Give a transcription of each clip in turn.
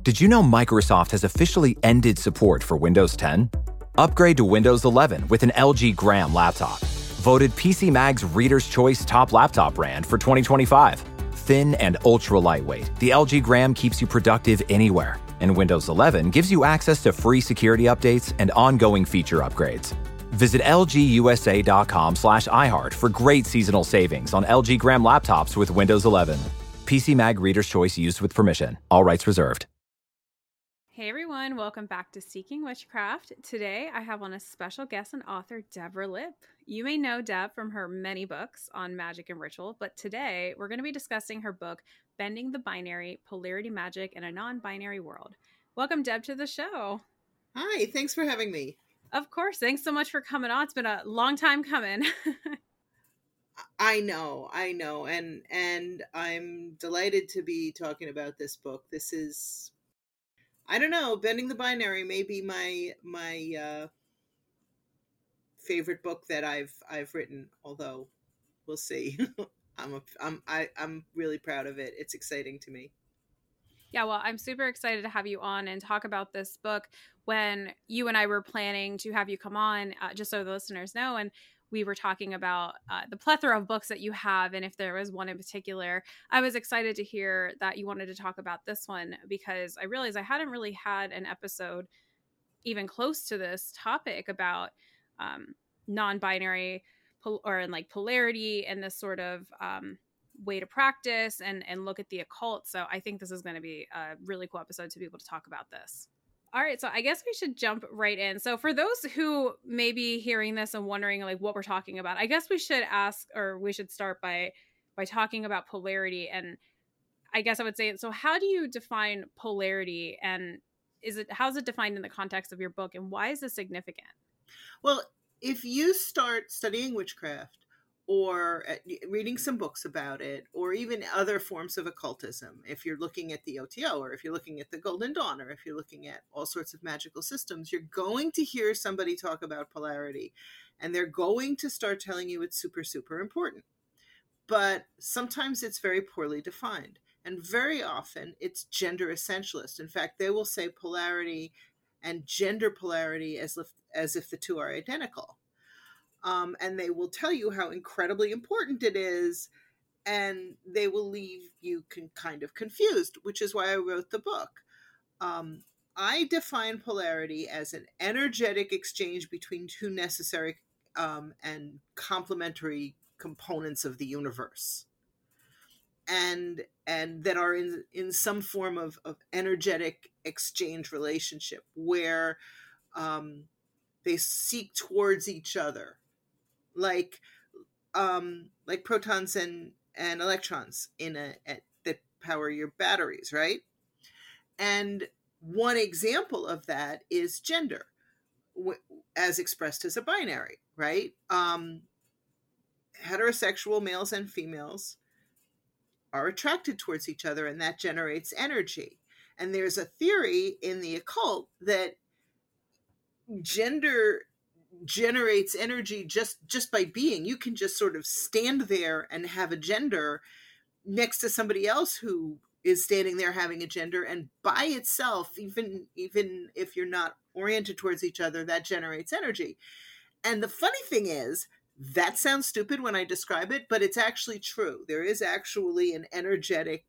Did you know Microsoft has officially ended support for Windows 10? Upgrade to Windows 11 with an LG Gram laptop. Voted PC Mag's Reader's Choice Top Laptop Brand for 2025. Thin and ultra lightweight, the LG Gram keeps you productive anywhere. And Windows 11 gives you access to free security updates and ongoing feature upgrades. Visit lgusa.com/iHeart for great seasonal savings on LG Gram laptops with Windows 11. PC Mag Reader's Choice used with permission. All rights reserved. Hey everyone, welcome back to Seeking Witchcraft. Today I have on a special guest and author, Deborah Lipp. You may know Deb from her many books on magic and ritual, but today we're going to be discussing her book, Bending the Binary, Polarity Magic in a Non-Binary World. Welcome, Deb, to the show. Hi, thanks for having me. Of course, thanks so much for coming on. It's been a long time coming. I know, and I'm delighted to be talking about this book. This is, I don't know, Bending the Binary may be my favorite book that I've written. Although, we'll see. I'm really proud of it. It's exciting to me. Yeah, well, I'm super excited to have you on and talk about this book. When you and I were planning to have you come on, just so the listeners know, and we were talking about the plethora of books that you have, and if there was one in particular, I was excited to hear that you wanted to talk about this one, because I realized I hadn't really had an episode even close to this topic about non-binary or like polarity and this sort of way to practice and look at the occult. So I think this is going to be a really cool episode to be able to talk about this. All right, so I guess we should jump right in. So for those who may be hearing this and wondering like what we're talking about, I guess we should start by talking about polarity. And I guess I would say, so how do you define polarity, and how's it defined in the context of your book, and why is this significant? Well, if you start studying witchcraft or reading some books about it, or even other forms of occultism, if you're looking at the OTO, or if you're looking at the Golden Dawn, or if you're looking at all sorts of magical systems, you're going to hear somebody talk about polarity, and they're going to start telling you it's super, super important. But sometimes it's very poorly defined, and very often it's gender essentialist. In fact, they will say polarity and gender polarity as if the two are identical. And they will tell you how incredibly important it is, and they will leave you kind of confused, which is why I wrote the book. I define polarity as an energetic exchange between two necessary and complementary components of the universe, and that are in some form of energetic exchange relationship where they seek towards each other, like protons and electrons that power your batteries, right? And one example of that is gender, as expressed as a binary, right? Heterosexual males and females are attracted towards each other, and that generates energy. And there's a theory in the occult that gender generates energy just by being. You can just sort of stand there and have a gender next to somebody else who is standing there having a gender, and by itself, even if you're not oriented towards each other, that generates energy. And the funny thing is, that sounds stupid when I describe it, but it's actually true. There is actually an energetic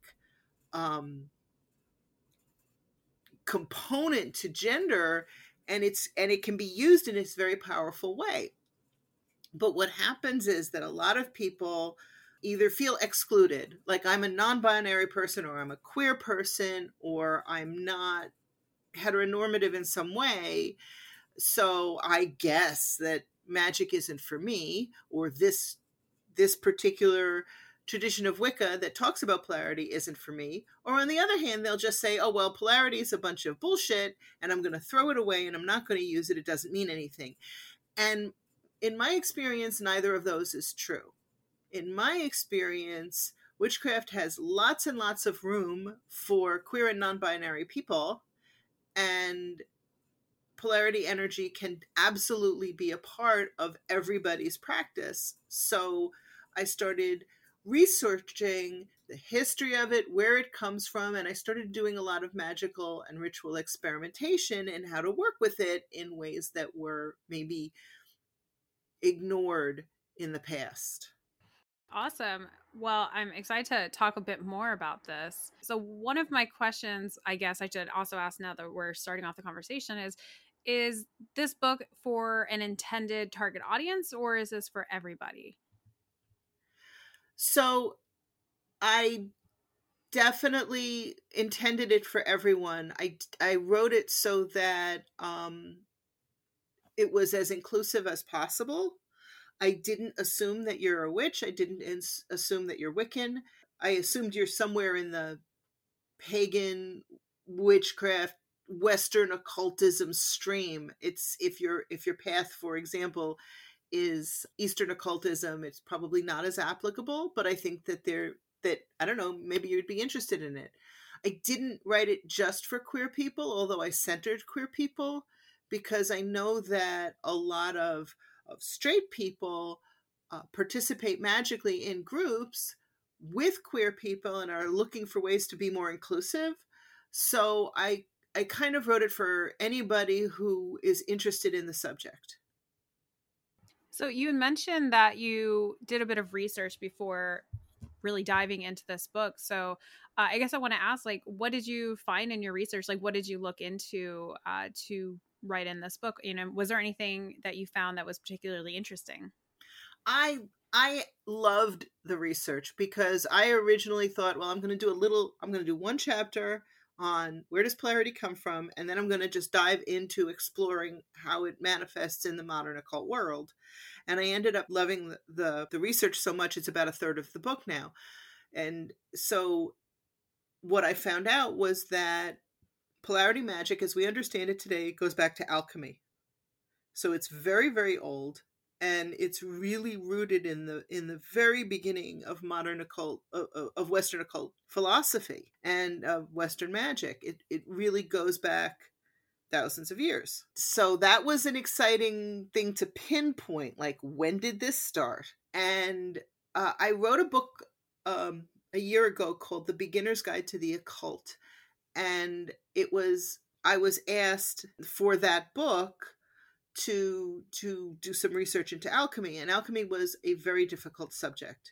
component to gender, and it can be used in this very powerful way. But what happens is that a lot of people either feel excluded, like I'm a non-binary person, or I'm a queer person, or I'm not heteronormative in some way, so I guess that magic isn't for me, or this particular tradition of Wicca that talks about polarity isn't for me. Or on the other hand, they'll just say, oh, well, polarity is a bunch of bullshit, and I'm going to throw it away, and I'm not going to use it. It doesn't mean anything. And in my experience, neither of those is true. In my experience, witchcraft has lots and lots of room for queer and non-binary people, and polarity energy can absolutely be a part of everybody's practice. So I started researching the history of it, where it comes from, and I started doing a lot of magical and ritual experimentation and how to work with it in ways that were maybe ignored in the past. Awesome. Well, I'm excited to talk a bit more about this. So, one of my questions, I guess I should also ask now that we're starting off the conversation is this book for an intended target audience, or is this for everybody? So, I definitely intended it for everyone. I wrote it so that it was as inclusive as possible. I didn't assume that you're a witch. I didn't assume that you're Wiccan. I assumed you're somewhere in the pagan witchcraft Western occultism stream. It's if your path, for example, is Eastern occultism, it's probably not as applicable, but I think that I don't know, maybe you'd be interested in it. I didn't write it just for queer people, although I centered queer people, because I know that a lot of straight people participate magically in groups with queer people and are looking for ways to be more inclusive. So I kind of wrote it for anybody who is interested in the subject. So you had mentioned that you did a bit of research before really diving into this book. So I guess I want to ask, like, what did you find in your research? Like, what did you look into to write in this book? You know, was there anything that you found that was particularly interesting? I loved the research because I originally thought, well, I'm going to do one chapter on where does polarity come from, and then I'm going to just dive into exploring how it manifests in the modern occult world. And I ended up loving the research so much, it's about a third of the book now. And so what I found out was that polarity magic, as we understand it today, goes back to alchemy. So it's very, very old, and it's really rooted in the very beginning of modern occult, of Western occult philosophy and of Western magic. It really goes back thousands of years. So that was an exciting thing to pinpoint, like, when did this start? And I wrote a book a year ago called The Beginner's Guide to the Occult. And I was asked for that book to do some research into alchemy, and alchemy was a very difficult subject.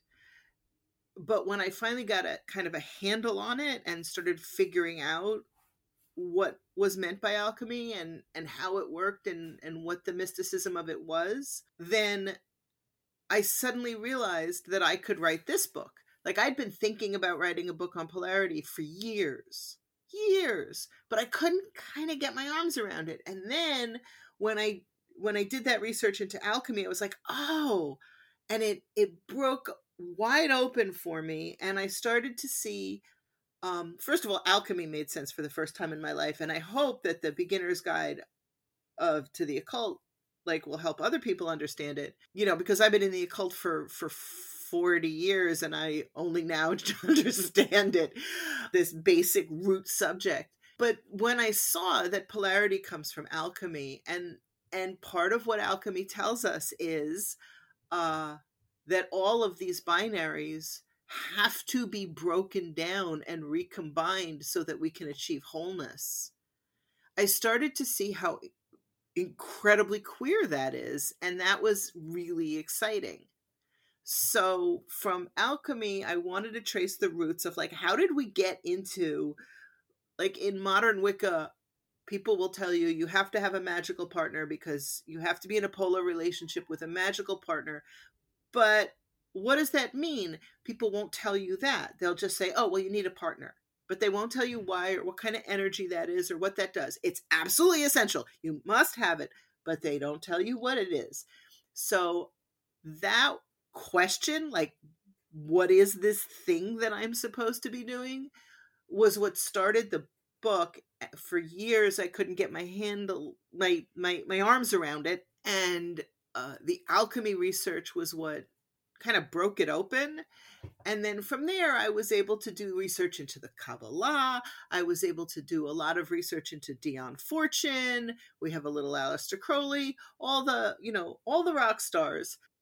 But when I finally got a kind of a handle on it and started figuring out what was meant by alchemy and how it worked and what the mysticism of it was, then I suddenly realized that I could write this book. Like, I'd been thinking about writing a book on polarity for years, but I couldn't kind of get my arms around it. And then when I did that research into alchemy, I was like, oh, and it broke wide open for me. And I started to see, first of all, alchemy made sense for the first time in my life. And I hope that the Beginner's Guide to the Occult, like, will help other people understand it, you know, because I've been in the occult for 40 years and I only now understand it, this basic root subject. But when I saw that polarity comes from alchemy, and part of what alchemy tells us is that all of these binaries have to be broken down and recombined so that we can achieve wholeness, I started to see how incredibly queer that is, and that was really exciting. So from alchemy, I wanted to trace the roots of, like, how did we get into, like, in modern Wicca, people will tell you have to have a magical partner because you have to be in a polar relationship with a magical partner. But what does that mean? People won't tell you that. They'll just say, oh, well, you need a partner. But they won't tell you why or what kind of energy that is or what that does. It's absolutely essential. You must have it, but they don't tell you what it is. So that question, like, what is this thing that I'm supposed to be doing, was what started the book. For years I couldn't get my arms around it, and the alchemy research was what kind of broke it open. And then from there I was able to do research into the Kabbalah. I was able to do a lot of research into Dion Fortune. We have a little Aleister Crowley, all the rock stars.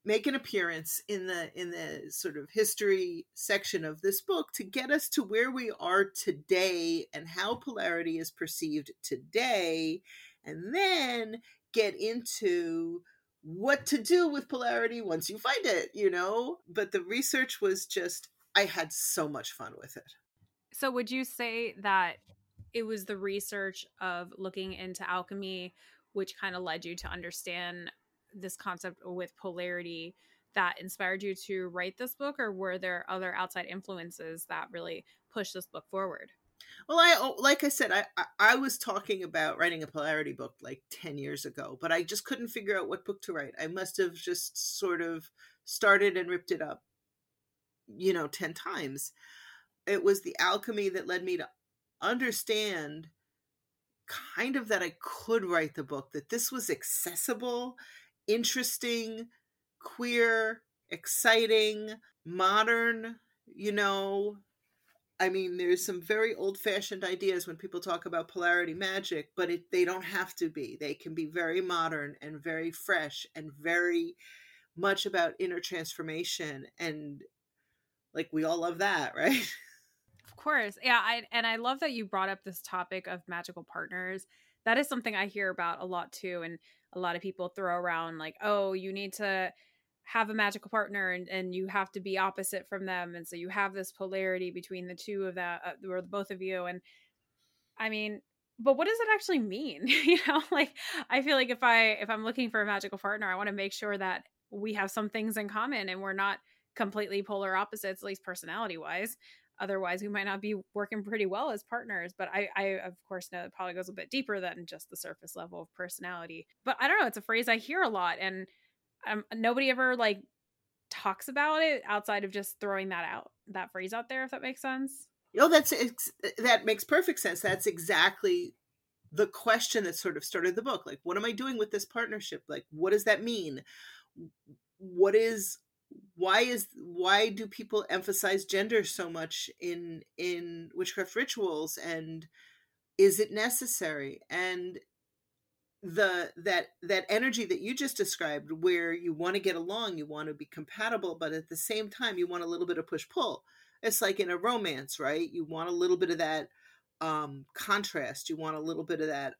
make an appearance in the sort of history section of this book to get us to where we are today and how polarity is perceived today, and then get into what to do with polarity once you find it, you know? But the research was just, I had so much fun with it. So would you say that it was the research of looking into alchemy which kind of led you to understand this concept with polarity that inspired you to write this book, or were there other outside influences that really pushed this book forward? Well, like I said, I was talking about writing a polarity book like 10 years ago, but I just couldn't figure out what book to write. I must have just sort of started and ripped it up, 10 times. It was the alchemy that led me to understand kind of that I could write the book, that this was accessible, interesting, queer, exciting, modern, I mean, there's some very old-fashioned ideas when people talk about polarity magic, but they don't have to be. They can be very modern and very fresh and very much about inner transformation. And like, we all love that, right? Of course. Yeah. I love that you brought up this topic of magical partners. That is something I hear about a lot too. And a lot of people throw around like, oh, you need to have a magical partner and you have to be opposite from them. And so you have this polarity between the two of that, or both of you. And I mean, but what does it actually mean? Like, I feel like if I'm looking for a magical partner, I want to make sure that we have some things in common and we're not completely polar opposites, at least personality wise. Otherwise, we might not be working pretty well as partners. But I of course, know it probably goes a bit deeper than just the surface level of personality. But I don't know. It's a phrase I hear a lot. And nobody ever like talks about it outside of just throwing that phrase out there, if that makes sense. That makes perfect sense. That's exactly the question that sort of started the book. Like, what am I doing with this partnership? Like, what does that mean? Why do people emphasize gender so much in witchcraft rituals, and is it necessary? And that energy that you just described, where you want to get along, you want to be compatible, but at the same time you want a little bit of push-pull. It's like in a romance, right? You want a little bit of that contrast. You want a little bit of that.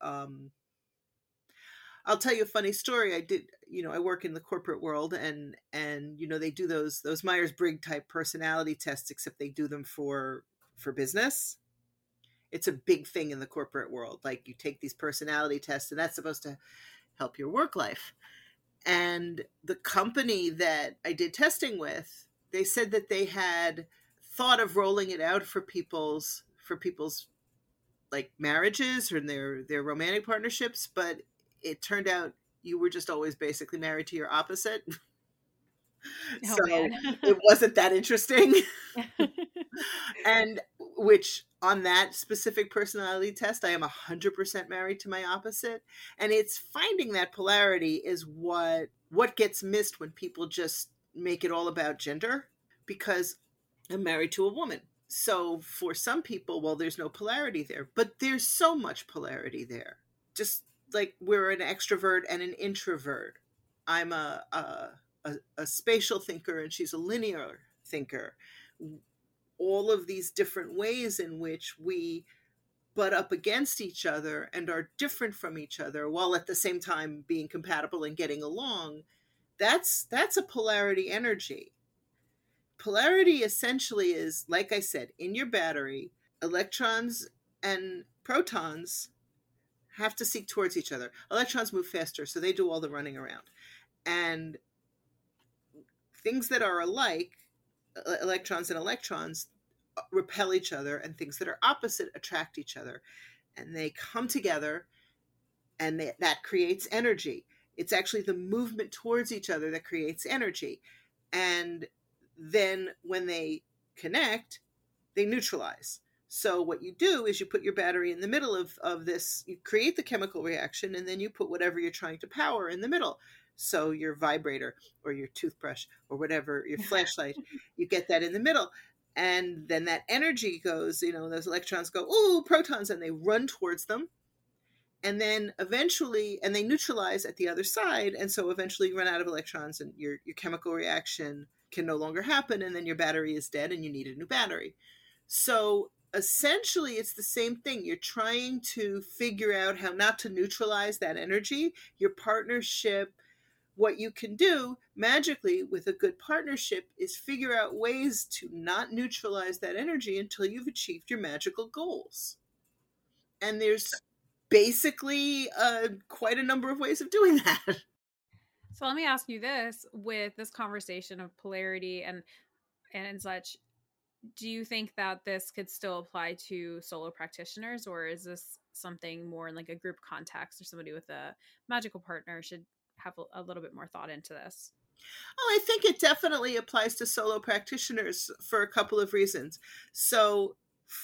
I'll tell you a funny story. I work in the corporate world, and they do those Myers-Briggs type personality tests, except they do them for business. It's a big thing in the corporate world. Like, you take these personality tests, and that's supposed to help your work life. And the company that I did testing with, they said that they had thought of rolling it out for people's like marriages or their romantic partnerships, but it turned out you were just always basically married to your opposite. Oh, so man. It wasn't that interesting. And which, on that specific personality test, I am 100% married to my opposite. And it's finding that polarity is what gets missed when people just make it all about gender, because I'm married to a woman. So for some people, well, there's no polarity there, but there's so much polarity there. Just like we're an extrovert and an introvert. I'm a spatial thinker and she's a linear thinker. All of these different ways in which we butt up against each other and are different from each other, while at the same time being compatible and getting along. That's a polarity energy. Polarity essentially is, like I said, in your battery, electrons and protons have to seek towards each other. Electrons move faster, so they do all the running around. And things that are alike, electrons and electrons, repel each other, and things that are opposite attract each other. And they come together, and that creates energy. It's actually the movement towards each other that creates energy. And then when they connect, they neutralize. So what you do is you put your battery in the middle of this, you create the chemical reaction, and then you put whatever you're trying to power in the middle. So your vibrator or your toothbrush or whatever, your flashlight, you get that in the middle. And then that energy goes, those electrons go, ooh, protons, and they run towards them. And then eventually, and they neutralize at the other side. And so eventually you run out of electrons and your chemical reaction can no longer happen. And then your battery is dead and you need a new battery. So essentially it's the same thing. You're trying to figure out how not to neutralize that energy. Your partnership, what you can do magically with a good partnership is figure out ways to not neutralize that energy until you've achieved your magical goals. And there's basically quite a number of ways of doing that. So let me ask you this, with this conversation of polarity and such, do you think that this could still apply to solo practitioners, or is this something more in like a group context, or somebody with a magical partner should have a little bit more thought into this? Oh, I think it definitely applies to solo practitioners for a couple of reasons. So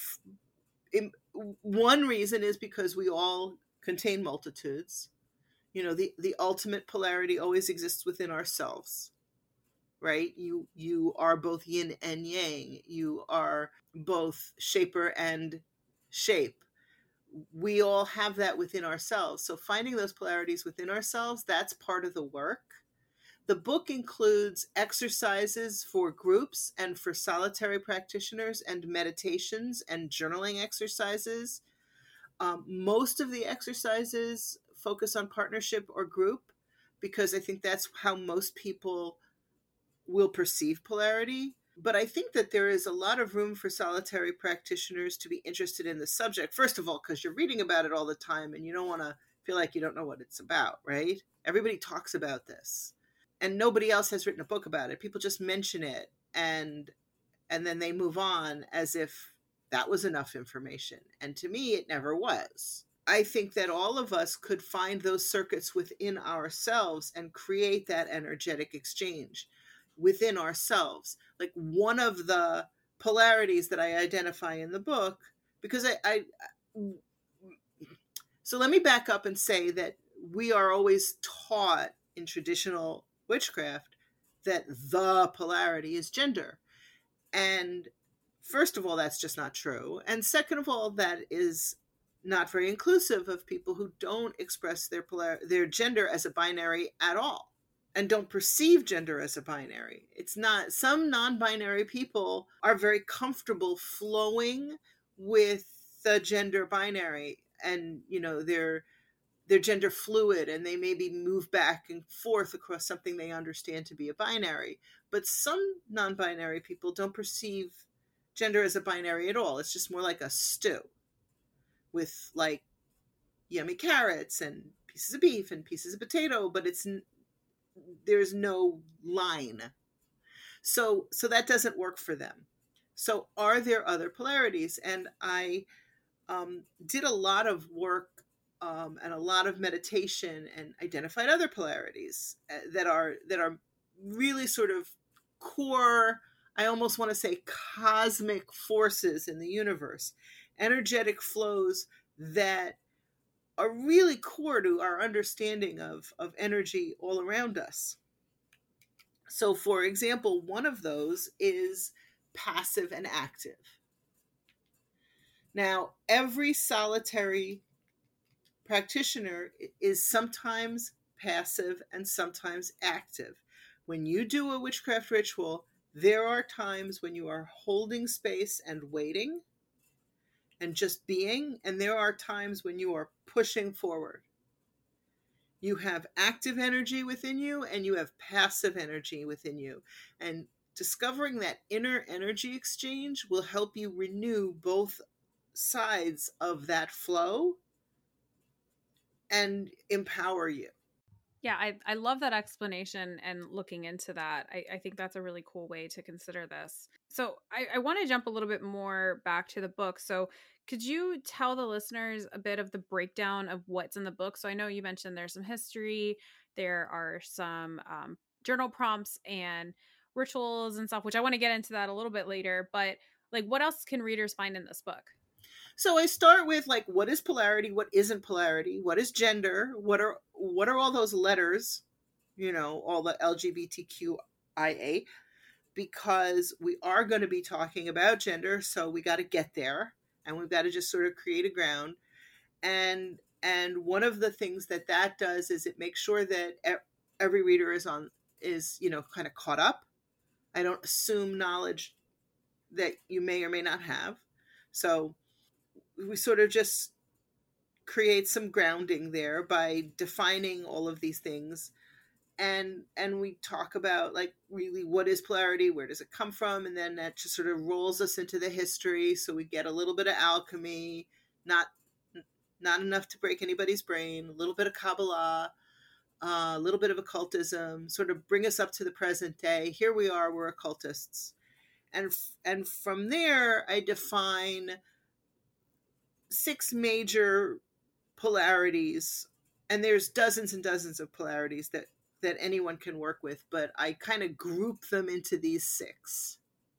one reason is because we all contain multitudes. You know, the ultimate polarity always exists within ourselves, right? You are both yin and yang. You are both shaper and shape. We all have that within ourselves. So finding those polarities within ourselves, that's part of the work. The book includes exercises for groups and for solitary practitioners, and meditations and journaling exercises. Most of the exercises focus on partnership or group because I think that's how most people will perceive polarity. But I think that there is a lot of room for solitary practitioners to be interested in the subject. First of all, because you're reading about it all the time and you don't want to feel like you don't know what it's about, right? Everybody talks about this and nobody else has written a book about it. People just mention it and then they move on as if that was enough information. And to me, it never was. I think that all of us could find those circuits within ourselves and create that energetic exchange within ourselves. Like one of the polarities that I identify in the book, because so let me back up and say that we are always taught in traditional witchcraft that the polarity is gender. And first of all, that's just not true. And second of all, that is not very inclusive of people who don't express their gender as a binary at all and don't perceive gender as a binary. It's not. Some non-binary people are very comfortable flowing with the gender binary, and you know they're gender fluid and they maybe move back and forth across something they understand to be a binary. But some non-binary people don't perceive gender as a binary at all. It's just more like a stew with like yummy carrots and pieces of beef and pieces of potato, but there's no line. So that doesn't work for them. So are there other polarities? And I did a lot of work and a lot of meditation and identified other polarities that are really sort of core, I almost want to say cosmic forces in the universe, energetic flows that are really core to our understanding of energy all around us. So for example, one of those is passive and active. Now, every solitary practitioner is sometimes passive and sometimes active. When you do a witchcraft ritual, there are times when you are holding space and waiting and just being, and there are times when you are pushing forward. You have active energy within you and you have passive energy within you. And discovering that inner energy exchange will help you renew both sides of that flow and empower you. Yeah, I love that explanation and looking into that. I think that's a really cool way to consider this. So I want to jump a little bit more back to the book. So could you tell the listeners a bit of the breakdown of what's in the book? So I know you mentioned there's some history, there are some journal prompts and rituals and stuff, which I want to get into that a little bit later. But like, what else can readers find in this book? So I start with like, what is polarity? What isn't polarity? What is gender? What are all those letters? You know, all the LGBTQIA, because we are going to be talking about gender. So we got to get there and we've got to just sort of create a ground. And And one of the things that does is it makes sure that every reader is, you know, kind of caught up. I don't assume knowledge that you may or may not have. So we sort of just create some grounding there by defining all of these things. And we talk about, like, really, what is polarity? Where does it come from? And then that just sort of rolls us into the history. So we get a little bit of alchemy, not enough to break anybody's brain, a little bit of Kabbalah, a little bit of occultism, sort of bring us up to the present day. Here we are, we're occultists. And from there, I define 6 major polarities, and there's dozens and dozens of polarities that anyone can work with, but I kind of group them into these 6.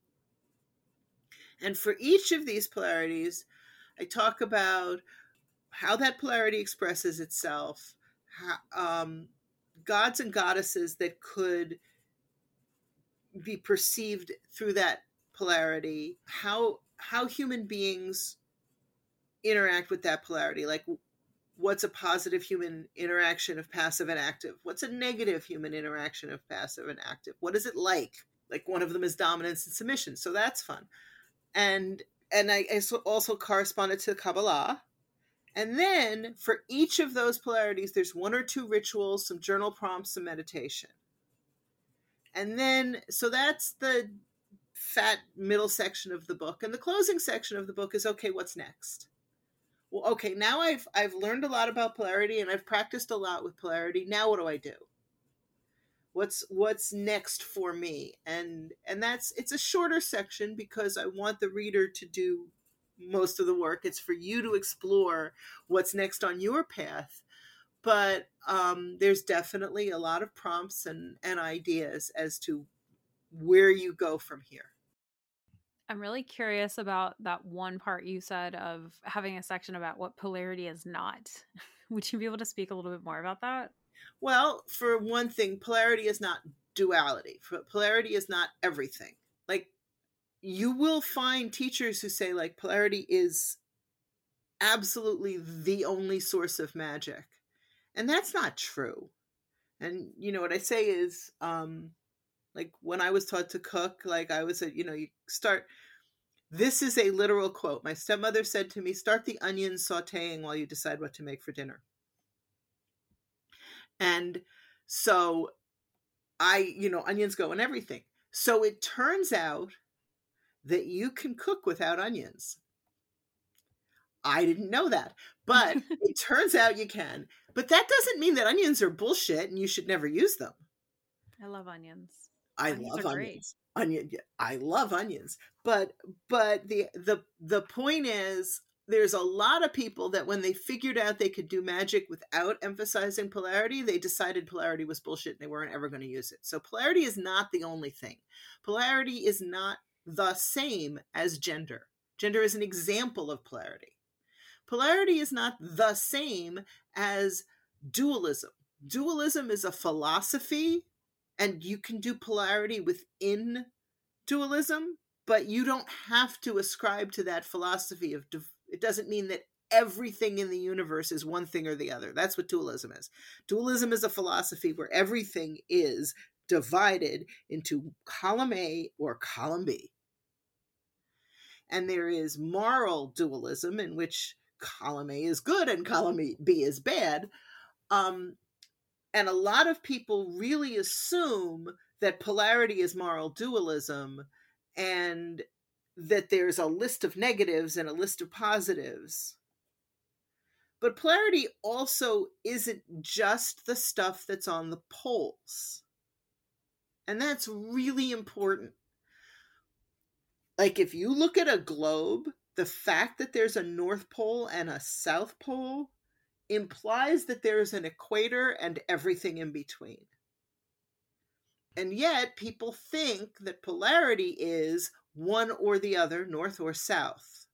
And for each of these polarities, I talk about how that polarity expresses itself, how, gods and goddesses that could be perceived through that polarity, how human beings interact with that polarity, like what's a positive human interaction of passive and active, what's a negative human interaction of passive and active, what is it like one of them is dominance and submission, so that's fun. And I also corresponded to Kabbalah. And then for each of those polarities, there's 1 or 2 rituals, some journal prompts, some meditation. And then, so that's the fat middle section of the book. And the closing section of the book is, okay, what's next? Well, okay, now I've learned a lot about polarity and I've practiced a lot with polarity. Now what do I do? What's next for me? And it's a shorter section because I want the reader to do most of the work. It's for you to explore what's next on your path. But there's definitely a lot of prompts and ideas as to where you go from here. I'm really curious about that one part you said of having a section about what polarity is not. Would you be able to speak a little bit more about that? Well, for one thing, polarity is not duality. Polarity is not everything. Like, you will find teachers who say, like, polarity is absolutely the only source of magic. And that's not true. And, you know, what I say is, like, when I was taught to cook, like, I was, you start, this is a literal quote. My stepmother said to me, start the onions sauteing while you decide what to make for dinner. And so onions go in everything. So it turns out that you can cook without onions. I didn't know that, but it turns out you can. But that doesn't mean that onions are bullshit and you should never use them. I love onions. I love onions. I love onions. But the point is, there's a lot of people that when they figured out they could do magic without emphasizing polarity, they decided polarity was bullshit and they weren't ever going to use it. So polarity is not the only thing. Polarity is not the same as gender. Gender is an example of polarity. Polarity is not the same as dualism. Dualism is a philosophy, and you can do polarity within dualism, but you don't have to ascribe to that philosophy of it doesn't mean that everything in the universe is one thing or the other. That's what dualism is. Dualism is a philosophy where everything is divided into column A or column B. And there is moral dualism, in which column A is good and column B is bad. And a lot of people really assume that polarity is moral dualism and that there's a list of negatives and a list of positives. But polarity also isn't just the stuff that's on the poles. And that's really important. Like, if you look at a globe, the fact that there's a North Pole and a South Pole implies that there's an equator and everything in between. And yet people think that polarity is one or the other, north or south,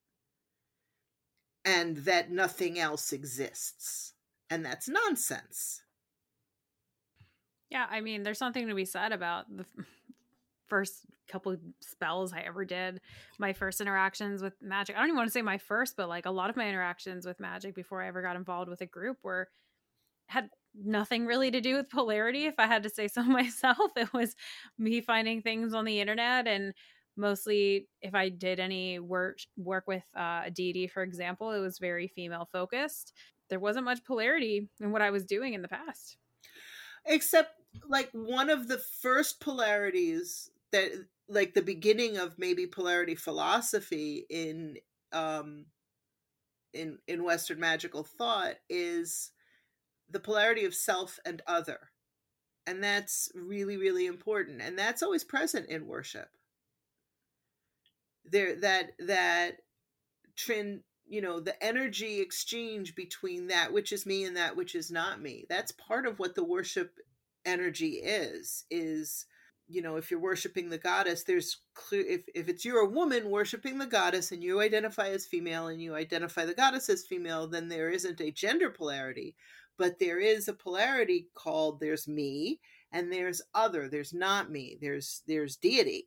and that nothing else exists. And that's nonsense. Yeah, I mean, there's something to be said about the first couple spells I ever did. My first interactions with magic, I don't even want to say my first, but like a lot of my interactions with magic before I ever got involved with a group had nothing really to do with polarity. If I had to say so myself, it was me finding things on the internet, and mostly if I did any work with a deity, for example, it was very female focused. There wasn't much polarity in what I was doing in the past. Except like one of the first polarities that, like the beginning of maybe polarity philosophy in Western magical thought, is the polarity of self and other. And that's really, really important. And that's always present in worship. There, that the energy exchange between that which is me and that which is not me. That's part of what the worship energy is, if you're worshiping the goddess, there's clear, if you're a woman worshiping the goddess and you identify as female and you identify the goddess as female, then there isn't a gender polarity, but there is a polarity called, there's me and there's other, there's not me, there's deity.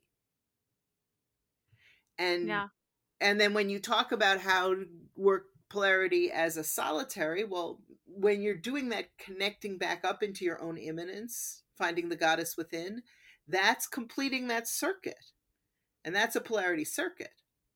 And yeah. And then when you talk about how to work polarity as a solitary, well, when you're doing that, connecting back up into your own immanence, finding the goddess within, that's completing that circuit. And that's a polarity circuit.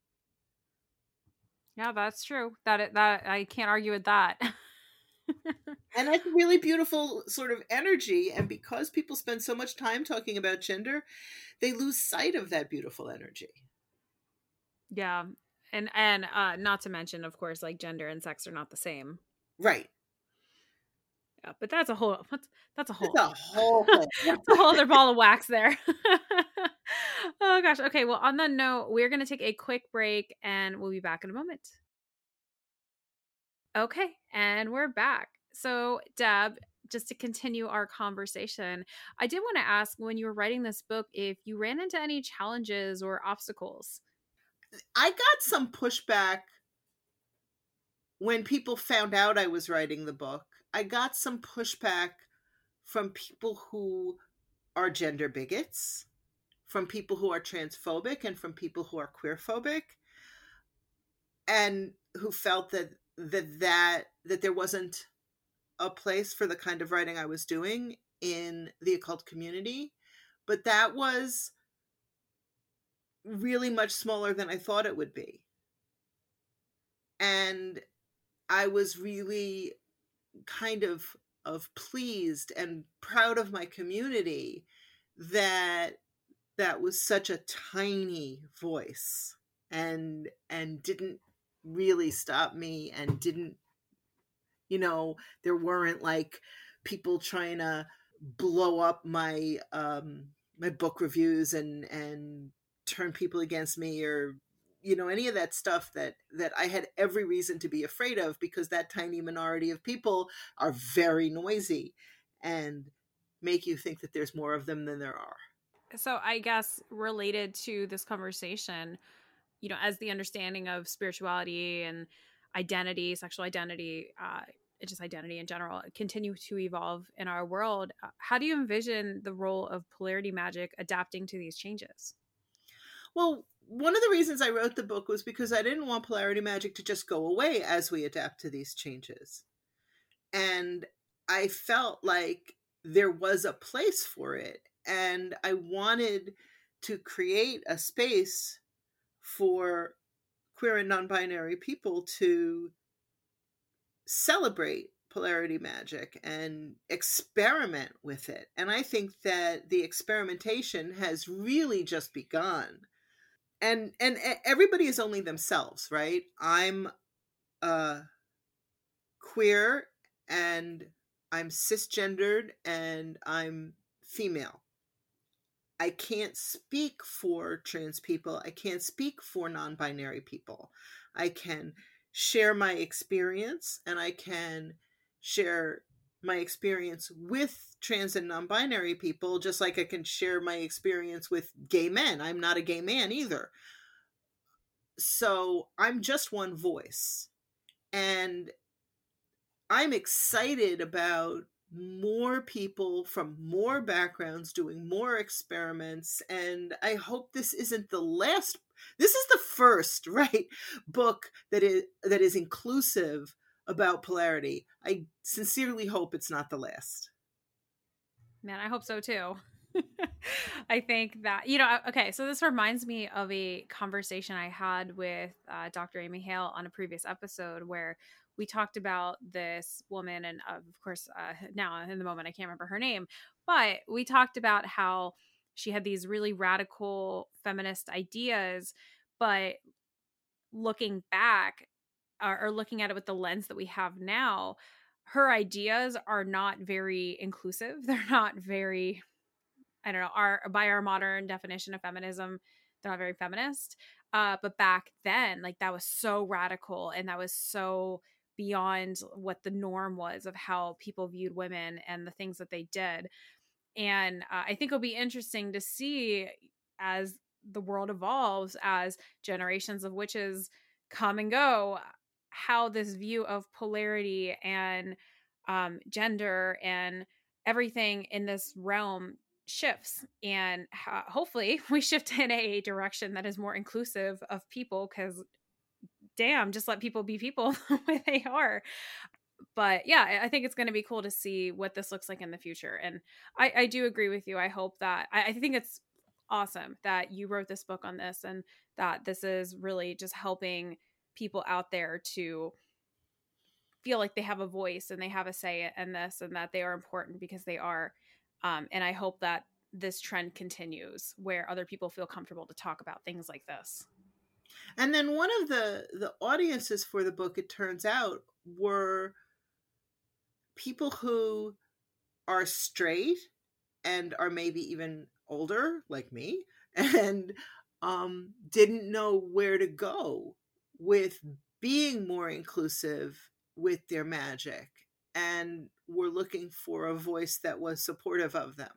Yeah, that's true. That I can't argue with that. And that's a really beautiful sort of energy. And because people spend so much time talking about gender, they lose sight of that beautiful energy. Yeah. And not to mention, of course, like gender and sex are not the same. Right. Yeah, but that's a whole thing. That's a whole other ball of wax there. Oh gosh. Okay, well, on that note, we're going to take a quick break and we'll be back in a moment. Okay, and we're back. So, Deb, just to continue our conversation, I did want to ask, when you were writing this book, if you ran into any challenges or obstacles. I got some pushback when people found out I was writing the book. I got some pushback from people who are gender bigots, from people who are transphobic, and from people who are queerphobic, and who felt that there wasn't a place for the kind of writing I was doing in the occult community. But that was really much smaller than I thought it would be. And I was really kind of pleased and proud of my community that was such a tiny voice and didn't really stop me, and didn't, there weren't like people trying to blow up my my book reviews and turn people against me, or any of that stuff that I had every reason to be afraid of, because that tiny minority of people are very noisy and make you think that there's more of them than there are. So I guess related to this conversation, as the understanding of spirituality and identity, sexual identity, just identity in general, continue to evolve in our world, how do you envision the role of polarity magic adapting to these changes? Well, one of the reasons I wrote the book was because I didn't want polarity magic to just go away as we adapt to these changes. And I felt like there was a place for it. And I wanted to create a space for queer and non-binary people to celebrate polarity magic and experiment with it. And I think that the experimentation has really just begun. And everybody is only themselves, right? I'm queer and I'm cisgendered and I'm female. I can't speak for trans people. I can't speak for non-binary people. I can share my experience, and I can share my experience with trans and non-binary people, just like I can share my experience with gay men. I'm not a gay man either. So I'm just one voice. And I'm excited about more people from more backgrounds doing more experiments. And I hope this isn't the last. This is the first, right, book that is inclusive about polarity. I sincerely hope it's not the last. Man, I hope so too. I think that, okay, so this reminds me of a conversation I had with Dr. Amy Hale on a previous episode where we talked about this woman. And of course, now in the moment, I can't remember her name, but we talked about how she had these really radical feminist ideas, but looking back or looking at it with the lens that we have now, her ideas are not very inclusive. They're not very, I don't know, by our modern definition of feminism, they're not very feminist. But back then, like, that was so radical and that was so beyond what the norm was of how people viewed women and the things that they did. And I think it'll be interesting to see as the world evolves, as generations of witches come and go, how this view of polarity and gender and everything in this realm shifts. And hopefully we shift in a direction that is more inclusive of people, because damn, just let people be people the way they are. But yeah, I think it's going to be cool to see what this looks like in the future. And I do agree with you. I hope that, I think it's awesome that you wrote this book on this, and that this is really just helping people out there to feel like they have a voice and they have a say in this, and that they are important, because they are. And I hope that this trend continues where other people feel comfortable to talk about things like this. And then one of the audiences for the book, it turns out, were people who are straight and are maybe even older, like me, and didn't know where to go with being more inclusive with their magic, and were looking for a voice that was supportive of them.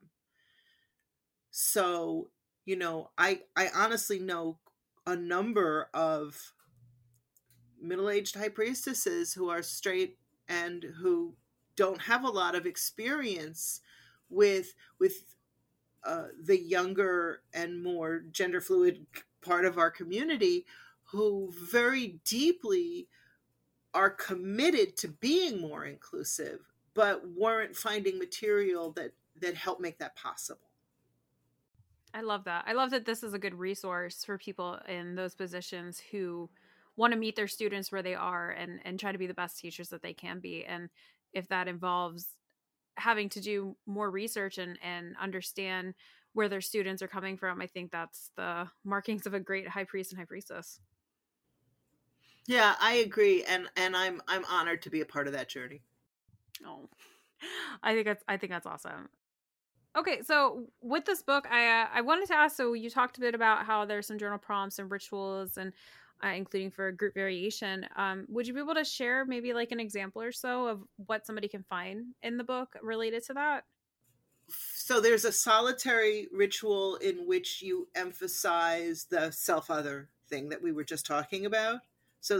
So, I honestly know a number of middle-aged high priestesses who are straight and who don't have a lot of experience with the younger and more gender fluid part of our community, who very deeply are committed to being more inclusive, but weren't finding material that helped make that possible. I love that. I love that this is a good resource for people in those positions who want to meet their students where they are, and try to be the best teachers that they can be. And if that involves having to do more research and understand where their students are coming from, I think that's the markings of a great high priest and high priestess. Yeah, I agree, and I'm honored to be a part of that journey. Oh, I think that's awesome. Okay, so with this book, I wanted to ask. So you talked a bit about how there's some journal prompts and rituals, and including for group variation. Would you be able to share maybe like an example or so of what somebody can find in the book related to that? So there's a solitary ritual in which you emphasize the self-other thing that we were just talking about. So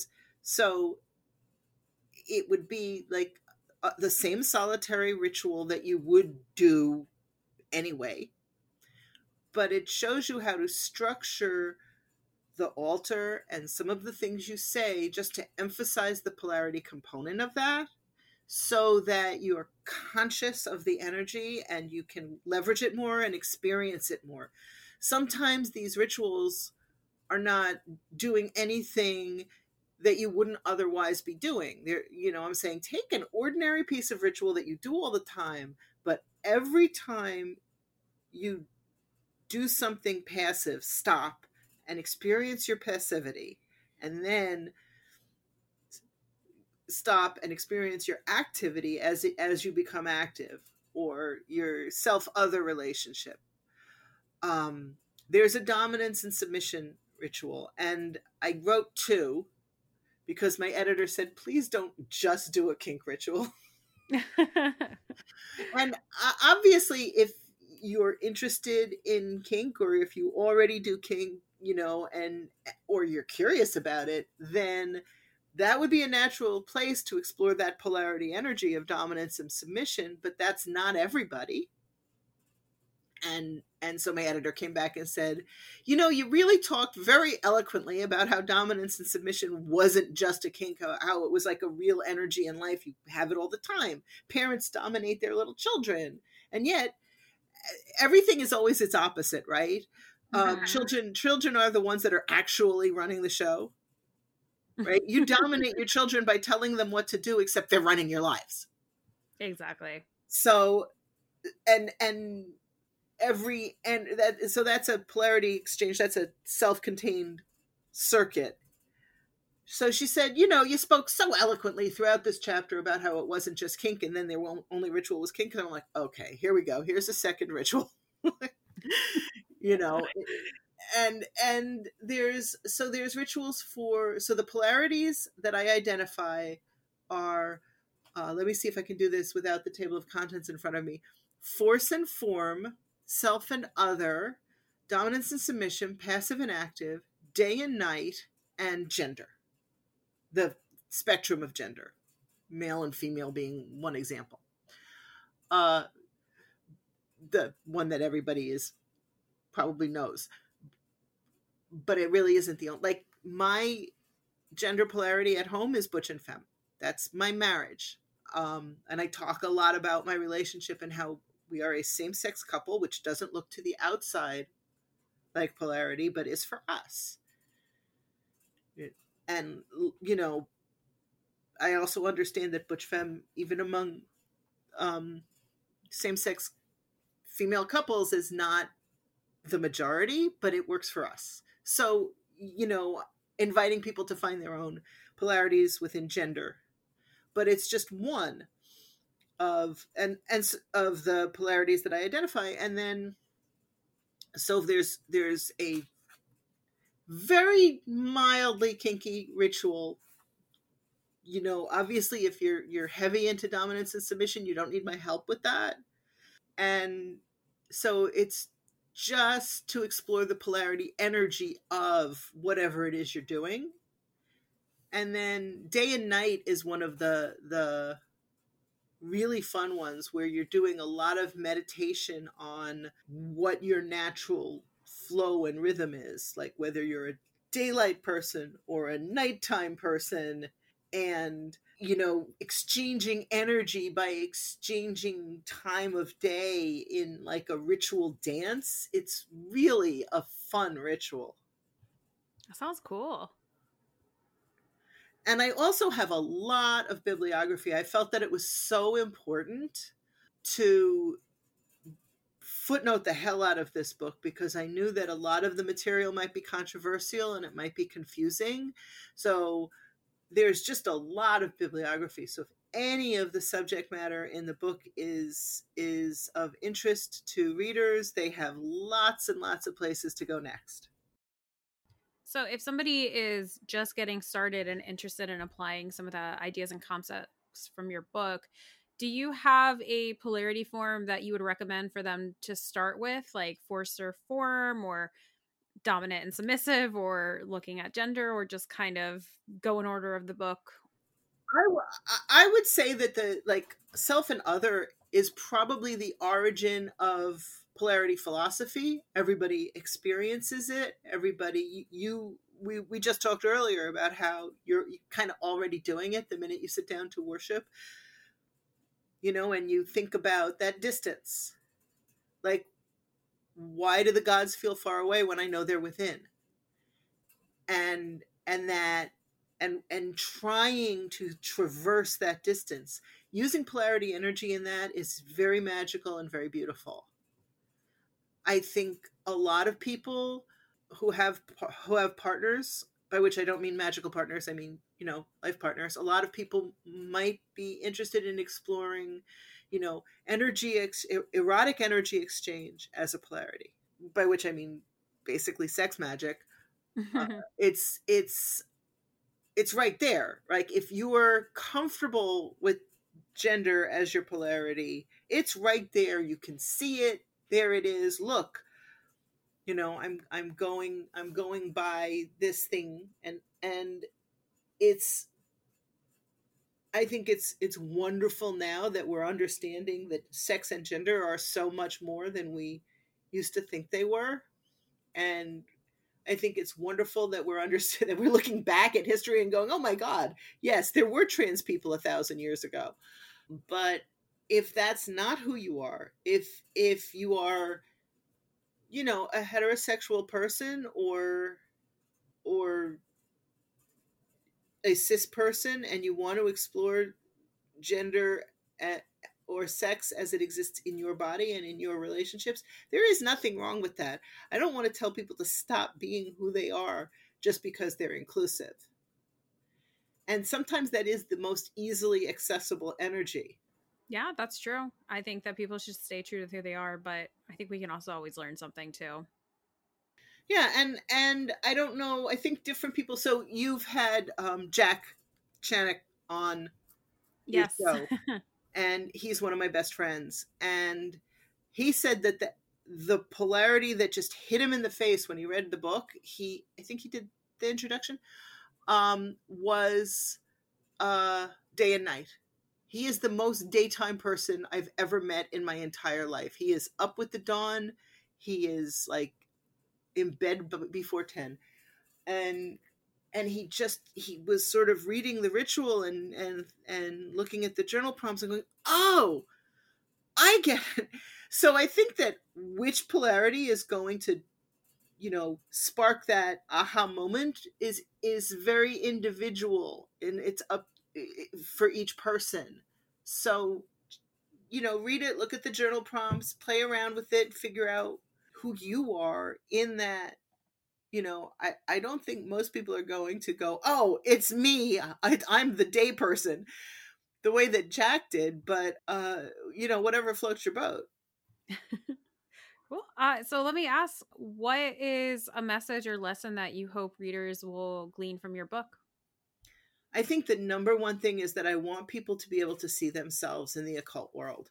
it would be like the same solitary ritual that you would do anyway, but it shows you how to structure the altar and some of the things you say just to emphasize the polarity component of that, so that you are conscious of the energy and you can leverage it more and experience it more. Sometimes these rituals are not doing anything that you wouldn't otherwise be doing. I'm saying, take an ordinary piece of ritual that you do all the time, but every time you do something passive, stop and experience your passivity, and then stop and experience your activity as you become active, or your self-other relationship. There's a dominance and submission ritual, and I wrote 2 because my editor said, please don't just do a kink ritual. And obviously, if you're interested in kink, or if you already do kink, or you're curious about it, then that would be a natural place to explore that polarity energy of dominance and submission, but that's not everybody. And so my editor came back and said, you really talked very eloquently about how dominance and submission wasn't just a kink, how it was like a real energy in life. You have it all the time. Parents dominate their little children, and yet everything is always its opposite, right? Children are the ones that are actually running the show, right? You dominate your children by telling them what to do, except they're running your lives. Exactly. So, and so that's a polarity exchange. That's a self-contained circuit. So she said, you spoke so eloquently throughout this chapter about how it wasn't just kink, and then their only ritual was kink. And I'm like, okay, here we go. Here's a second ritual. And there's rituals so the polarities that I identify are, let me see if I can do this without the table of contents in front of me. Force and form, self and other, dominance and submission, passive and active, day and night, and gender. The spectrum of gender, male and female being one example. The one that everybody is probably knows. But it really isn't the only, like, my gender polarity at home is butch and femme. That's my marriage. And I talk a lot about my relationship and how we are a same-sex couple, which doesn't look to the outside like polarity, but is for us. And, I also understand that butch femme, even among same-sex female couples, is not the majority, but it works for us. So, inviting people to find their own polarities within gender, but it's just one of of the polarities that I identify. And then, so there's a very mildly kinky ritual. Obviously, if you're heavy into dominance and submission, you don't need my help with that. And so it's just to explore the polarity energy of whatever it is you're doing. And then day and night is one of the really fun ones, where you're doing a lot of meditation on what your natural flow and rhythm is, like whether you're a daylight person or a nighttime person, and exchanging energy by exchanging time of day in like a ritual dance. It's really a fun ritual. That sounds cool. And I also have a lot of bibliography. I felt that it was so important to footnote the hell out of this book, because I knew that a lot of the material might be controversial and it might be confusing. So there's just a lot of bibliography. So if any of the subject matter in the book is of interest to readers, they have lots and lots of places to go next. So if somebody is just getting started and interested in applying some of the ideas and concepts from your book, do you have a polarity form that you would recommend for them to start with, like force or form, or dominant and submissive, or looking at gender, or just kind of go in order of the book? I would say that the self and other is probably the origin of polarity philosophy. Everybody experiences it. Everybody, we just talked earlier about how you're kind of already doing it the minute you sit down to worship, and you think about that distance. Like, why do the gods feel far away when I know they're within? And trying to traverse that distance, using polarity energy in that is very magical and very beautiful. I think a lot of people who have partners, by which I don't mean magical partners, I mean, life partners. A lot of people might be interested in exploring, erotic energy exchange as a polarity, by which I mean basically sex magic. It's right there. Like, if you are comfortable with gender as your polarity, it's right there. You can see it. There it is. Look, I'm going by this thing, and it's I think it's wonderful now that we're understanding that sex and gender are so much more than we used to think they were. And I think it's wonderful that we're that we're looking back at history and going, "Oh my God, yes, there were trans people 1,000 years ago." But if that's not who you are, if you are, a heterosexual person or a cis person, and you want to explore gender or sex as it exists in your body and in your relationships, there is nothing wrong with that. I don't want to tell people to stop being who they are just because they're inclusive. And sometimes that is the most easily accessible energy. Yeah, that's true. I think that people should stay true to who they are, but I think we can also always learn something too. Yeah, and I don't know, I think different people, so you've had Jack Chanek on your Yes. show, and he's one of my best friends, and he said that the polarity that just hit him in the face when he read the book, I think he did the introduction, was day and night. He is the most daytime person I've ever met in my entire life. He is up with the dawn. He is like in bed before 10. And he was sort of reading the ritual and looking at the journal prompts and going, "Oh, I get it." So I think that which polarity is going to, spark that aha moment is very individual, and it's up for each person. So, read it, look at the journal prompts, play around with it, figure out who you are in that. I don't think most people are going to go, "Oh, it's me. I'm the day person," the way that Jack did, but whatever floats your boat. Cool. So let me ask, what is a message or lesson that you hope readers will glean from your book? I think the number one thing is that I want people to be able to see themselves in the occult world.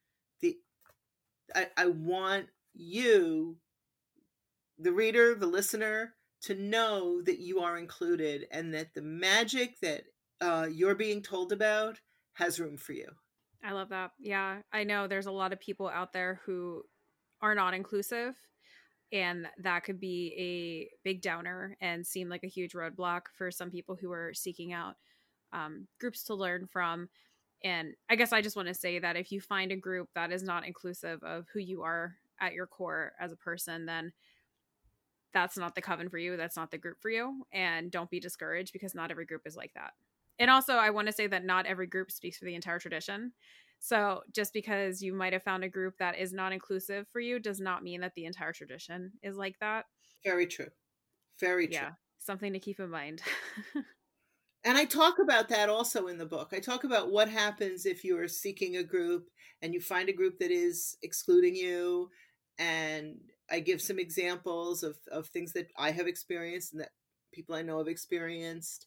I want you, the reader, the listener, to know that you are included and that the magic that you're being told about has room for you. I love that. Yeah, I know there's a lot of people out there who are not inclusive, and that could be a big downer and seem like a huge roadblock for some people who are seeking out groups to learn from. And I guess I just want to say that if you find a group that is not inclusive of who you are at your core as a person, then that's not the coven for you. That's not the group for you. And don't be discouraged, because not every group is like that. And also, I want to say that not every group speaks for the entire tradition. So just because you might have found a group that is not inclusive for you does not mean that the entire tradition is like that. Very true. Very true. Yeah, something to keep in mind. And I talk about that also in the book. I talk about what happens if you are seeking a group and you find a group that is excluding you. And I give some examples of things that I have experienced and that people I know have experienced.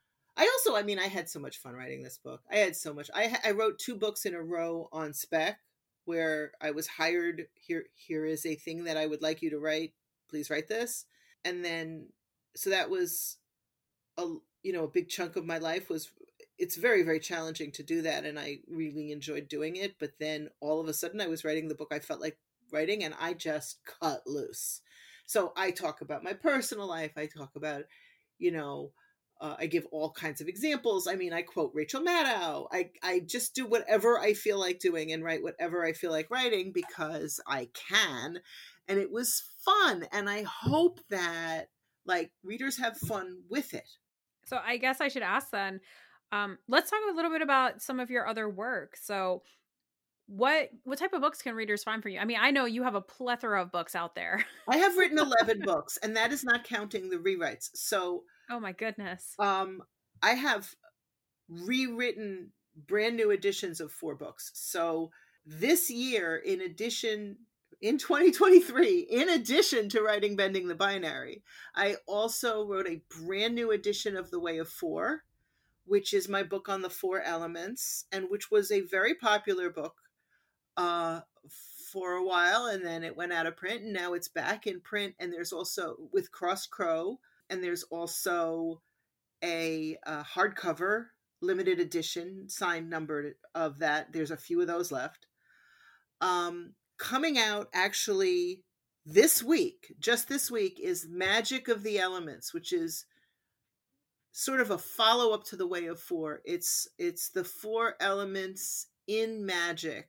I had so much fun writing this book. I had so much. I wrote 2 books in a row on spec where I was hired. Here is a thing that I would like you to write. Please write this. And then, so that was a big chunk of my life. It's very, very challenging to do that. And I really enjoyed doing it. But then all of a sudden I was writing the book I felt like writing, and I just cut loose. So I talk about my personal life. I talk about, I give all kinds of examples. I quote Rachel Maddow. I just do whatever I feel like doing and write whatever I feel like writing because I can. And it was fun. And I hope that readers have fun with it. So I guess I should ask then, let's talk a little bit about some of your other work. So what type of books can readers find for you? I know you have a plethora of books out there. I have written 11 books, and that is not counting the rewrites. So, oh my goodness. I have rewritten brand new editions of 4 books. So this year, in 2023, in addition to writing Bending the Binary, I also wrote a brand new edition of The Way of 4, which is my book on the 4 elements, and which was a very popular book for a while, and then it went out of print, and now it's back in print. And there's also with Cross Crow, and there's also a hardcover limited edition signed number of that. There's a few of those left. Coming out actually this week, just this week, is Magic of the Elements, which is sort of a follow-up to the Way of Four. It's the four elements in magic.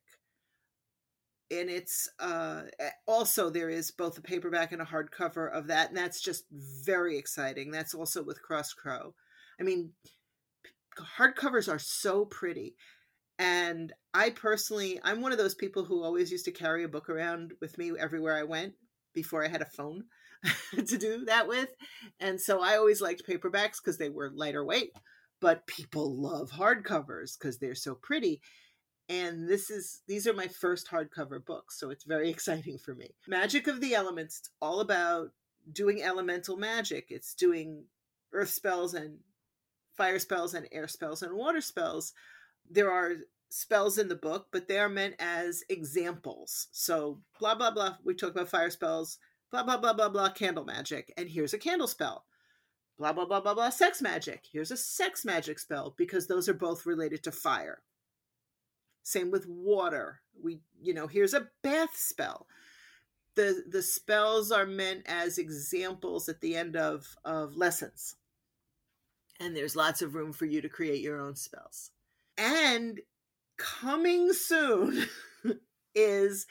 And it's also, there is both a paperback and a hardcover of that, and that's just very exciting. That's also with Cross Crow. I mean, hardcovers are so pretty. And I'm one of those people who always used to carry a book around with me everywhere I went before I had a phone to do that with. And so I always liked paperbacks because they were lighter weight, but people love hardcovers because they're so pretty. And these are my first hardcover books, so it's very exciting for me. Magic of the Elements, it's all about doing elemental magic. It's doing earth spells and fire spells and air spells and water spells. There are spells in the book, but they are meant as examples. So blah, blah, blah. We talk about fire spells, blah, blah, blah, blah, blah, candle magic. And here's a candle spell. Blah, blah, blah, blah, blah, sex magic. Here's a sex magic spell, because those are both related to fire. Same with water. Here's a bath spell. The spells are meant as examples at the end of lessons. And there's lots of room for you to create your own spells. And coming soon is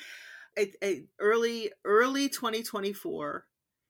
early 2024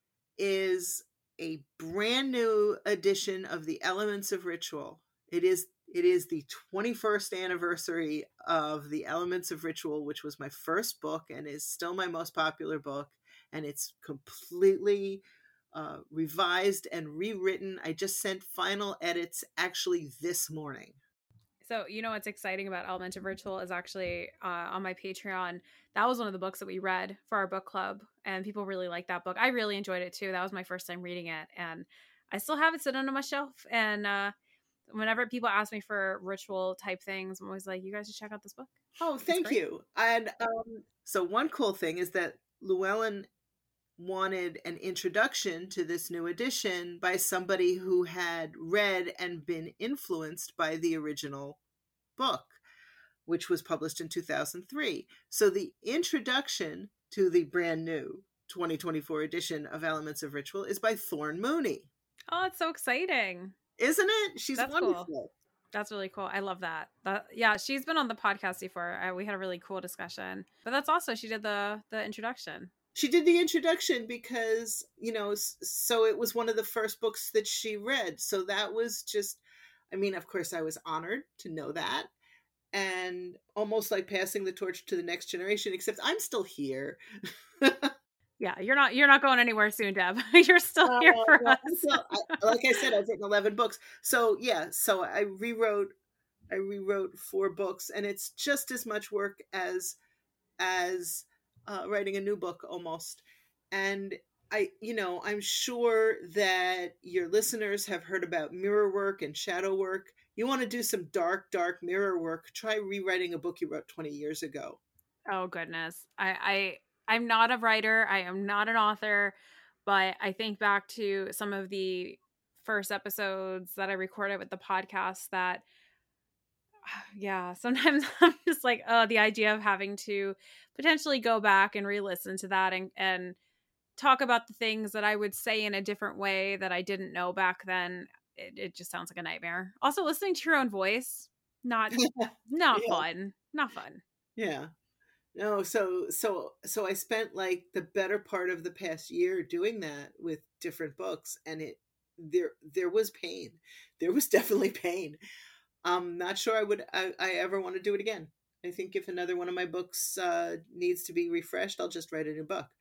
is a brand new edition of the Elements of Ritual. It is the 21st anniversary of the Elements of Ritual, which was my first book and is still my most popular book. And it's completely revised and rewritten. I just sent final edits actually this morning. So, what's exciting about Elements of Ritual is actually on my Patreon, that was one of the books that we read for our book club, and people really liked that book. I really enjoyed it too. That was my first time reading it, and I still have it sitting on my shelf. And whenever people ask me for ritual type things, I'm always like, you guys should check out this book. Oh, thank you. And so one cool thing is that Llewellyn wanted an introduction to this new edition by somebody who had read and been influenced by the original book, which was published in 2003. So the introduction to the brand new 2024 edition of Elements of Ritual is by Thorn Mooney. Oh, it's so exciting. Isn't it? That's wonderful. Cool. That's really cool. I love that. Yeah, she's been on the podcast before. We had a really cool discussion. But that's also, she did the introduction. She did the introduction because, so it was one of the first books that she read. So that was just, of course, I was honored to know that. And almost like passing the torch to the next generation, except I'm still here. Yeah, you're not going anywhere soon, Deb. You're still here for us. Like I said, I've written 11 books. So yeah, so I rewrote 4 books, and it's just as much work as writing a new book almost. And I'm sure that your listeners have heard about mirror work and shadow work. You want to do some dark mirror work, try rewriting a book you wrote 20 years ago. Oh goodness. I'm not a writer. I am not an author, but I think back to some of the first episodes that I recorded with the podcast that, yeah, sometimes I'm just like, the idea of having to potentially go back and re-listen to that and talk about the things that I would say in a different way that I didn't know back then. It just sounds like a nightmare. Also, listening to your own voice, not fun. Not fun. Yeah. No, so I spent like the better part of the past year doing that with different books, and there was pain. There was definitely pain. I'm not sure I ever want to do it again. I think if another one of my books needs to be refreshed, I'll just write a new book.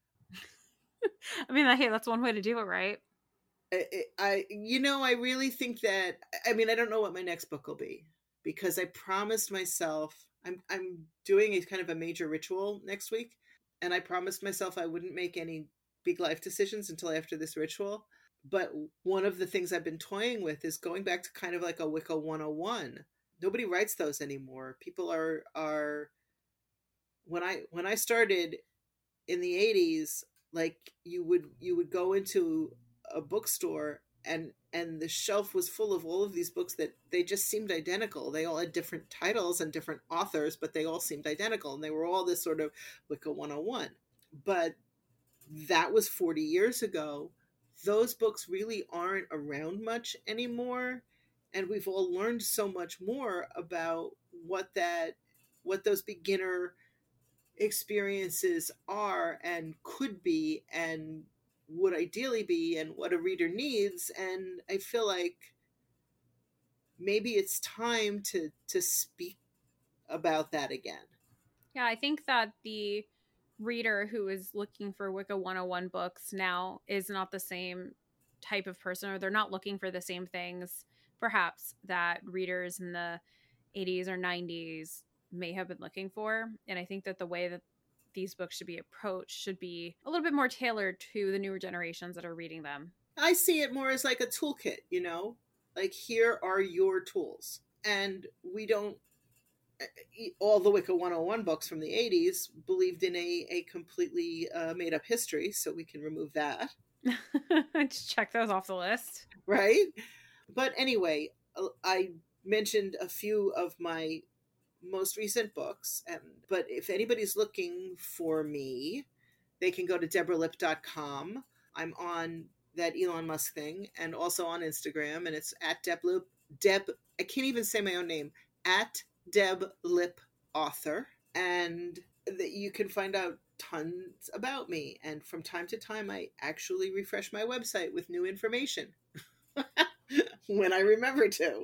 Hey, that's one way to do it, right? I really think that, I don't know what my next book will be, because I promised myself, I'm doing a kind of a major ritual next week, and I promised myself I wouldn't make any big life decisions until after this ritual. But one of the things I've been toying with is going back to kind of like a Wicca 101. Nobody writes those anymore. People are when I started in the 80s, like you would go into a bookstore and and the shelf was full of all of these books that they just seemed identical. They all had different titles and different authors, but they all seemed identical. And they were all this sort of Wicca 101. But that was 40 years ago. Those books really aren't around much anymore. And we've all learned so much more about what those beginner experiences are and could be and would ideally be and what a reader needs. And I feel like maybe it's time to speak about that again. Yeah, I think that the reader who is looking for Wicca 101 books now is not the same type of person, or they're not looking for the same things perhaps that readers in the 80s or 90s may have been looking for. And I think that the way that these books should be approached should be a little bit more tailored to the newer generations that are reading them. I see it more as like a toolkit, like here are your tools. And we don't, all the Wicca 101 books from the 80s believed in a completely made up history. So we can remove that. Just check those off the list. Right. But anyway, I mentioned a few of my most recent books, but if anybody's looking for me, they can go to DeborahLip.com. I'm on that Elon Musk thing and also on Instagram, and it's at Deb, I can't even say my own name, at DebLipAuthor, and that you can find out tons about me. And from time to time, I actually refresh my website with new information when I remember to.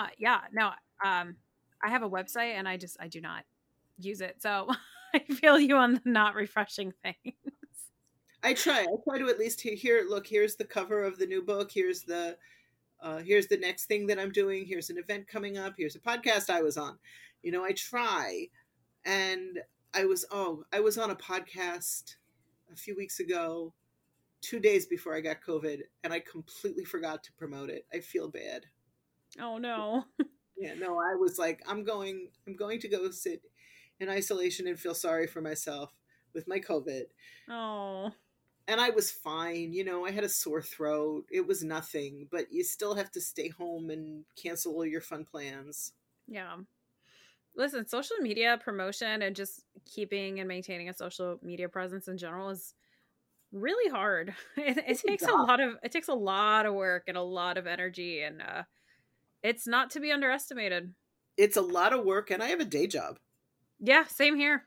I have a website and I do not use it. So I feel you on the not refreshing things. I try to at least here's the cover of the new book. Here's the next thing that I'm doing. Here's an event coming up. Here's a podcast I was on. I try. And I was on a podcast a few weeks ago, 2 days before I got COVID, and I completely forgot to promote it. I feel bad. Oh no. Yeah, no, I was like, I'm going to go sit in isolation and feel sorry for myself with my COVID. Oh. And I was fine. I had a sore throat. It was nothing, but you still have to stay home and cancel all your fun plans. Yeah. Listen, social media promotion and just keeping and maintaining a social media presence in general is really hard. It takes a lot of work and a lot of energy, and it's not to be underestimated. It's a lot of work, and I have a day job. Yeah, same here.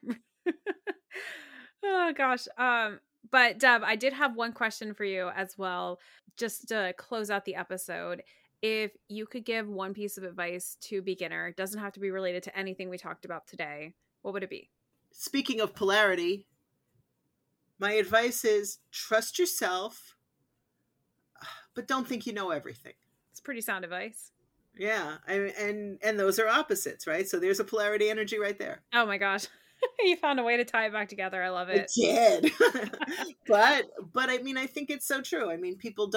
Oh gosh. But Deb, I did have one question for you as well, just to close out the episode. If you could give one piece of advice to a beginner, it doesn't have to be related to anything we talked about today, what would it be? Speaking of polarity, my advice is trust yourself, but don't think you know everything. It's pretty sound advice. Yeah, and those are opposites, right? So there's a polarity energy right there. Oh my gosh. You found a way to tie it back together. I love it. I did. but I mean, I think it's so true. I mean, people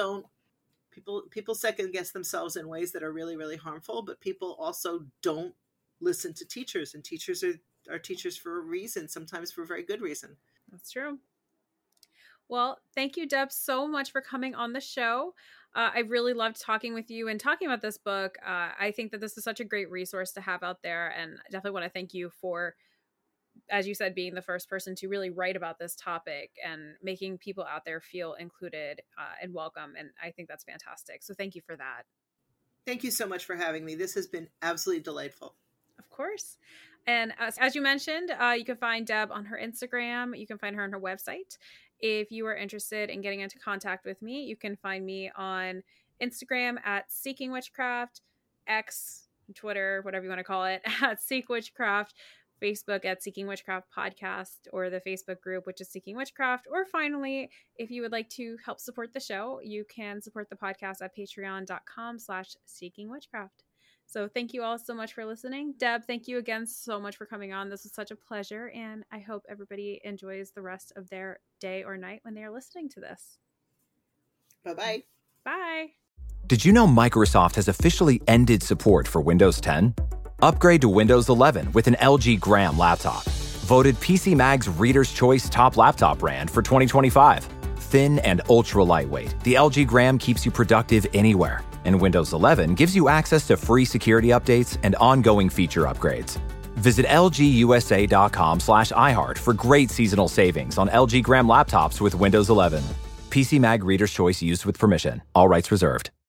second guess themselves in ways that are really, really harmful, but people also don't listen to teachers, and teachers are teachers for a reason, sometimes for a very good reason. That's true. Well, thank you, Deb, so much for coming on the show. I really loved talking with you and talking about this book. I think that this is such a great resource to have out there, and I definitely want to thank you for, as you said, being the first person to really write about this topic and making people out there feel included and welcome. And I think that's fantastic. So thank you for that. Thank you so much for having me. This has been absolutely delightful. Of course. And as you mentioned, you can find Deb on her Instagram. You can find her on her website. If you are interested in getting into contact with me, you can find me on Instagram at Seeking Witchcraft, X, Twitter, whatever you want to call it, at Seek Witchcraft, Facebook at Seeking Witchcraft Podcast, or the Facebook group, which is Seeking Witchcraft. Or finally, if you would like to help support the show, you can support the podcast at patreon.com/Seeking Witchcraft. So thank you all so much for listening. Deb, thank you again so much for coming on. This was such a pleasure, and I hope everybody enjoys the rest of their day or night when they are listening to this. Bye-bye. Bye. Did you know Microsoft has officially ended support for Windows 10? Upgrade to Windows 11 with an LG Gram laptop. Voted PC Mag's Reader's Choice Top Laptop Brand for 2025. thin and ultra lightweight, the LG Gram keeps you productive anywhere. And Windows 11 gives you access to free security updates and ongoing feature upgrades. Visit lgusa.com/iHeart for great seasonal savings on LG Gram laptops with Windows 11. PC Mag Reader's Choice used with permission. All rights reserved.